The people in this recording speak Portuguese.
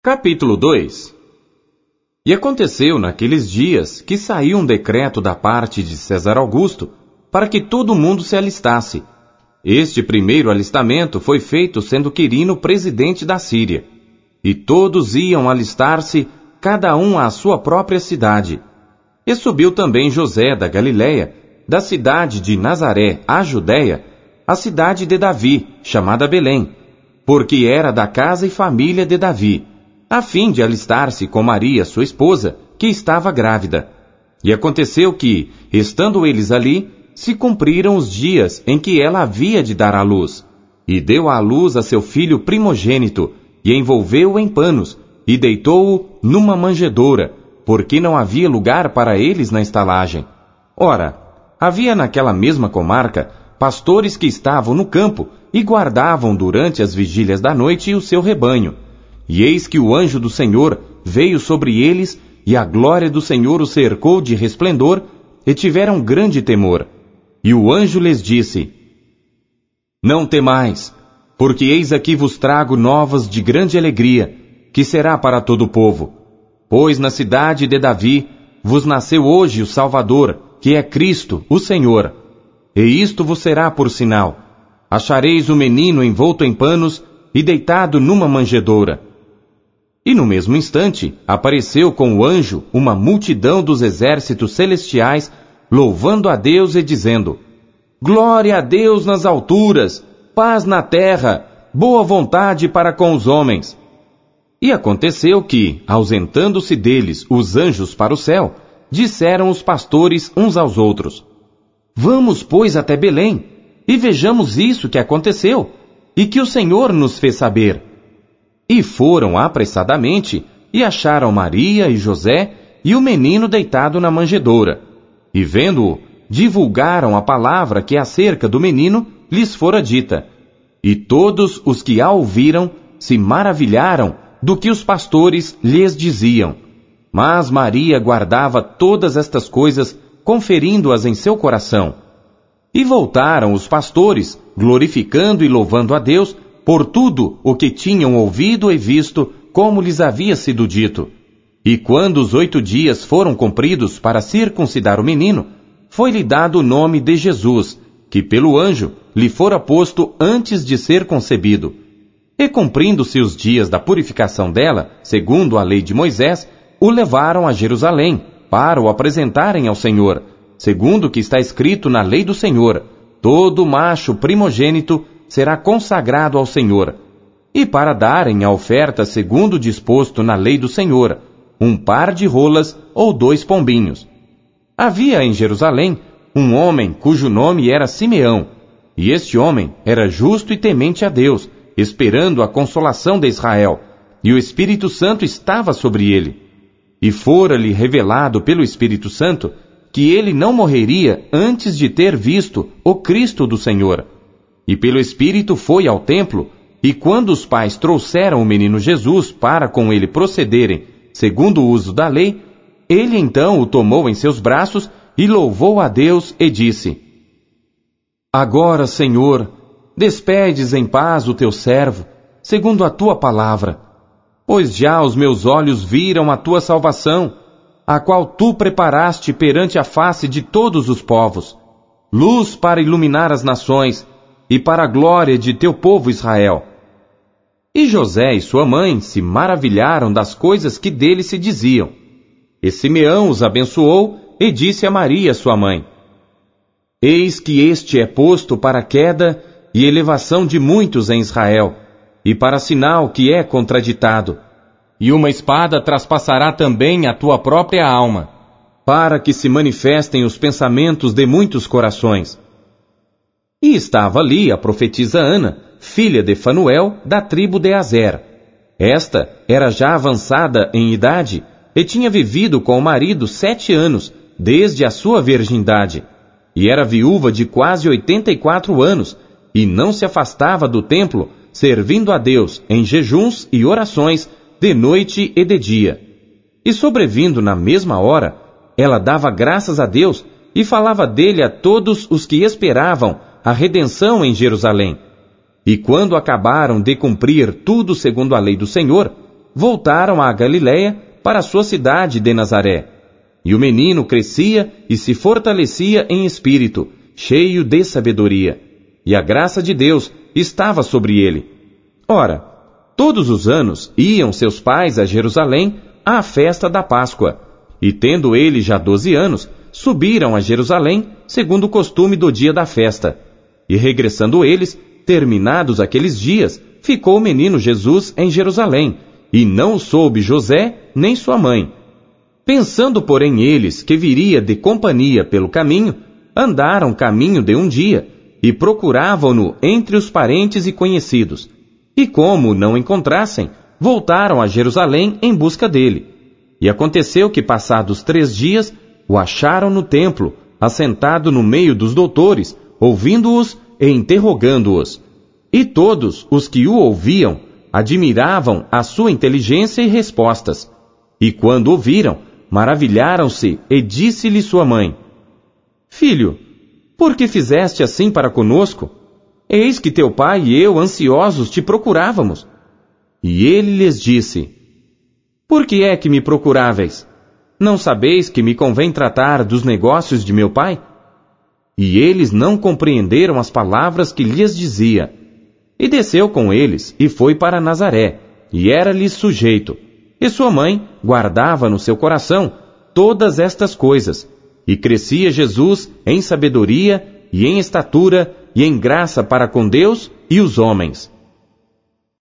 Capítulo 2. E aconteceu naqueles dias que saiu um decreto da parte de César Augusto para que todo mundo se alistasse. Este primeiro alistamento foi feito sendo Quirino presidente da Síria. E todos iam alistar-se, cada um à sua própria cidade. E subiu também José da Galiléia, da cidade de Nazaré à Judéia, a cidade de Davi, chamada Belém, porque era da casa e família de Davi, a fim de alistar-se com Maria, sua esposa, que estava grávida. E aconteceu que, estando eles ali, se cumpriram os dias em que ela havia de dar à luz. E deu à luz a seu filho primogênito, e envolveu-o em panos, e deitou-o numa manjedoura, porque não havia lugar para eles na estalagem. Ora, havia naquela mesma comarca pastores que estavam no campo e guardavam durante as vigílias da noite o seu rebanho. E eis que o anjo do Senhor veio sobre eles, e a glória do Senhor os cercou de resplendor, e tiveram grande temor. E o anjo lhes disse: Não temais, porque eis aqui vos trago novas de grande alegria, que será para todo o povo. Pois na cidade de Davi vos nasceu hoje o Salvador, que é Cristo, o Senhor. E isto vos será por sinal: achareis o menino envolto em panos e deitado numa manjedoura. E no mesmo instante apareceu com o anjo uma multidão dos exércitos celestiais, louvando a Deus e dizendo: Glória a Deus nas alturas, paz na terra, boa vontade para com os homens. E aconteceu que, ausentando-se deles os anjos para o céu, disseram os pastores uns aos outros: Vamos, pois, até Belém, e vejamos isso que aconteceu, e que o Senhor nos fez saber. E foram apressadamente, e acharam Maria e José, e o menino deitado na manjedoura. E vendo-o, divulgaram a palavra que acerca do menino lhes fora dita. E todos os que a ouviram se maravilharam do que os pastores lhes diziam. Mas Maria guardava todas estas coisas, conferindo-as em seu coração. E voltaram os pastores, glorificando e louvando a Deus por tudo o que tinham ouvido e visto, como lhes havia sido dito. E quando os 8 dias foram cumpridos para circuncidar o menino, foi-lhe dado o nome de Jesus, que pelo anjo lhe fora posto antes de ser concebido. E cumprindo-se os dias da purificação dela, segundo a lei de Moisés, o levaram a Jerusalém, para o apresentarem ao Senhor, segundo o que está escrito na lei do Senhor: todo macho primogênito será consagrado ao Senhor, e para darem a oferta segundo o disposto na lei do Senhor, 1 par de rolas ou 2 pombinhos. Havia em Jerusalém um homem cujo nome era Simeão, e este homem era justo e temente a Deus, esperando a consolação de Israel, e o Espírito Santo estava sobre ele. E fora-lhe revelado pelo Espírito Santo que ele não morreria antes de ter visto o Cristo do Senhor. E pelo Espírito foi ao templo, e quando os pais trouxeram o menino Jesus para com ele procederem, segundo o uso da lei, ele então o tomou em seus braços e louvou a Deus e disse: Agora, Senhor, despedes em paz o teu servo, segundo a tua palavra, pois já os meus olhos viram a tua salvação, a qual tu preparaste perante a face de todos os povos, luz para iluminar as nações, e para a glória de teu povo Israel. E José e sua mãe se maravilharam das coisas que dele se diziam. E Simeão os abençoou e disse a Maria, sua mãe: Eis que este é posto para queda e elevação de muitos em Israel, e para sinal que é contraditado. E uma espada traspassará também a tua própria alma, para que se manifestem os pensamentos de muitos corações. E estava ali a profetisa Ana, filha de Fanuel, da tribo de Aser. Esta era já avançada em idade e tinha vivido com o marido 7 anos, desde a sua virgindade, e era viúva de quase 84 anos, e não se afastava do templo, servindo a Deus em jejuns e orações, de noite e de dia. E sobrevindo na mesma hora, ela dava graças a Deus e falava dele a todos os que esperavam a redenção em Jerusalém. E quando acabaram de cumprir tudo segundo a lei do Senhor, voltaram à Galiléia para a sua cidade de Nazaré. E o menino crescia e se fortalecia em espírito, cheio de sabedoria, e a graça de Deus estava sobre ele. Ora, todos os anos iam seus pais a Jerusalém à festa da Páscoa, e tendo ele já 12 anos, subiram a Jerusalém, segundo o costume do dia da festa. E regressando eles, terminados aqueles dias, ficou o menino Jesus em Jerusalém, e não o soube José nem sua mãe. Pensando, porém, eles que viria de companhia pelo caminho, andaram caminho de um dia, e procuravam-no entre os parentes e conhecidos. E como o não encontrassem, voltaram a Jerusalém em busca dele. E aconteceu que, passados 3 dias, o acharam no templo, assentado no meio dos doutores, ouvindo-os e interrogando-os. E todos os que o ouviam admiravam a sua inteligência e respostas. E quando o viram, maravilharam-se e disse-lhe sua mãe: Filho, por que fizeste assim para conosco? Eis que teu pai e eu ansiosos te procurávamos. E ele lhes disse: Por que é que me procuráveis? Não sabeis que me convém tratar dos negócios de meu pai? E eles não compreenderam as palavras que lhes dizia. E desceu com eles e foi para Nazaré, e era-lhes sujeito. E sua mãe guardava no seu coração todas estas coisas. E crescia Jesus em sabedoria e em estatura e em graça para com Deus e os homens.